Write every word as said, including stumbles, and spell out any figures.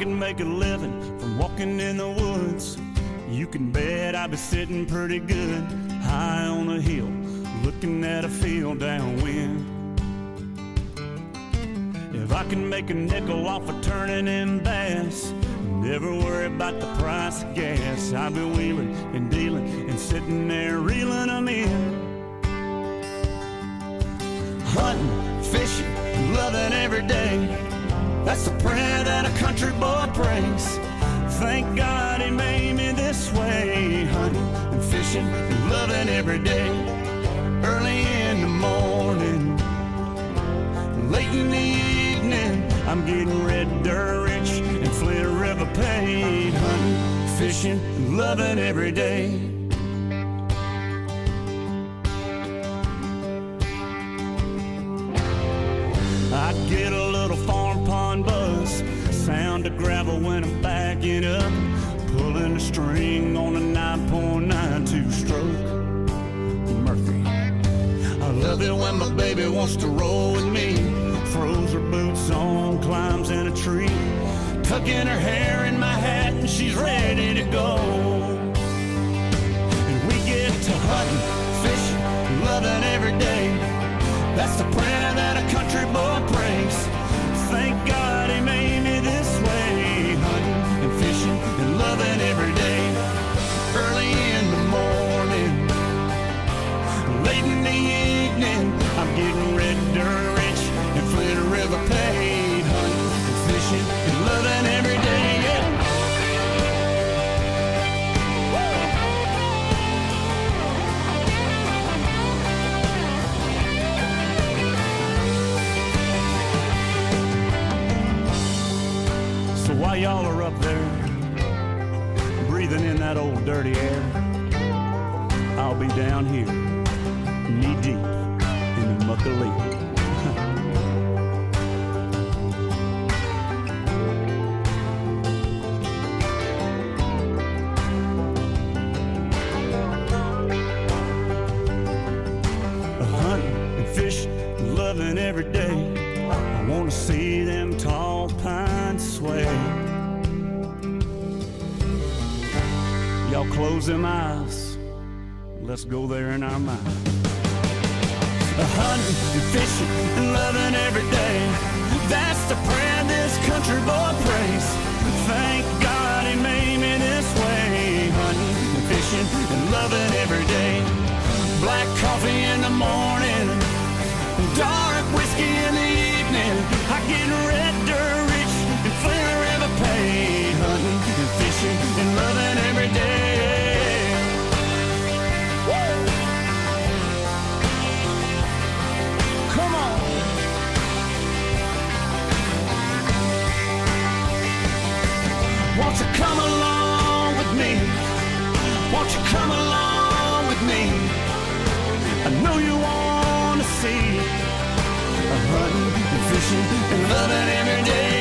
can make a living from walking in the woods, you can bet I'd be sitting pretty good high on a hill, looking at a field downwind. If I can make a nickel off of turning in bass, never worry about the price of gas, I'll be wheeling and dealing and sitting there reeling them in. Hunting, fishing, loving every day, that's the prayer that a country boy prays. Thank God he made me this way. Hunting and fishing and loving every day. Early in the morning, late in the evening, I'm getting red dirt rich and Flint River paid. Hunting, fishing, and loving every day. I get a little farm pond buzz, sound of gravel when I'm backing up, pulling a string on a nine point nine two stroke Murphy. I love it when my baby wants to roll with me, throws her boots on, climbs in a tree, tucking her hair in my hat and she's ready to go. And we get to hunting, fishing, loving every day, that's the prayer that a country boy prays. Thank God he made me this way. Hunting and fishing and loving every day. Early in the morning, late in the evening, I'm getting red dirt rich and Flint River paid. Hunting and fishing and loving every day, yeah. While y'all are up there, breathing in that old dirty air, I'll be down here, knee deep in the muck of leaf. Hunting and fishing, loving every day, I want to see them tall pines sway. Y'all close them eyes, let's go there in our mind. Hunting and fishing and loving every day, that's the prayer this country boy prays. Thank God he made me this way. Hunting and fishing and loving every day. Black coffee in the morning, dark whiskey in the evening, I get red dirt rich and Flint River paid. Hunting and fishing and loving every day. Woo! Come on. Won't you come along with me? Won't you come along with me? I know you want to see hunting and fishing and loving every day.